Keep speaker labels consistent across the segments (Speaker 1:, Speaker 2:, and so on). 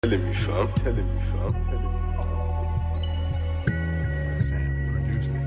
Speaker 1: Telling me, fam.
Speaker 2: Sam produced it.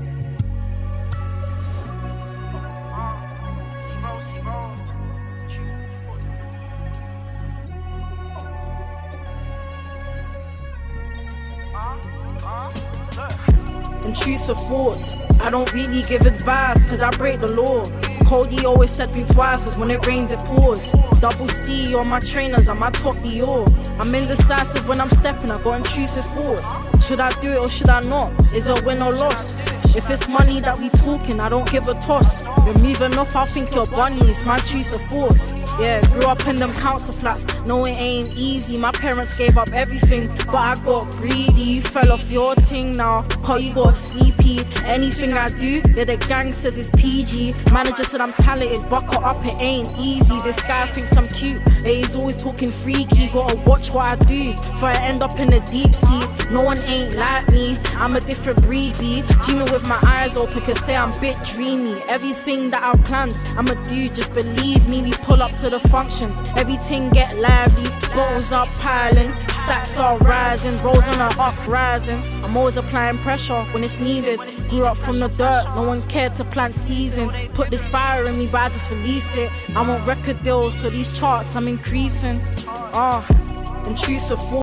Speaker 3: Intrusive thoughts, I don't really give advice cause I break the law. Cody always said think twice cause when it rains it pours. Double C on my trainers, I'm at top Dior. I'm indecisive when I'm stepping, I got intrusive thoughts. Should I do it or should I not? Is it win or loss? If it's money that we talking, I don't give a toss. You're moving off, I think you're bunny, it's my intrusive force. Yeah, grew up in them council flats, no it ain't easy. My parents gave up everything, but I got greedy. You fell off your ting now, cause you got sleepy. Anything I do, yeah the gang says it's PG. Manager said I'm talented, buckle up, it ain't easy. This guy thinks I'm cute, yeah, he's always talking freaky. Gotta watch what I do, before I end up in the deep sea. No one ain't like me, I'm a different breed, B. Dreaming with my eyes open, could say I'm a bit dreamy. Everything that I've planned, I'ma do, just believe me. We pull up to the function, everything get lively. Bottles are piling, stacks are rising, rolls on the uprising. I'm always applying pressure when it's needed. Grew up from the dirt, no one cared to plant season. Put this fire in me, but I just release it. I want record deals, so these charts I'm increasing. Intrusive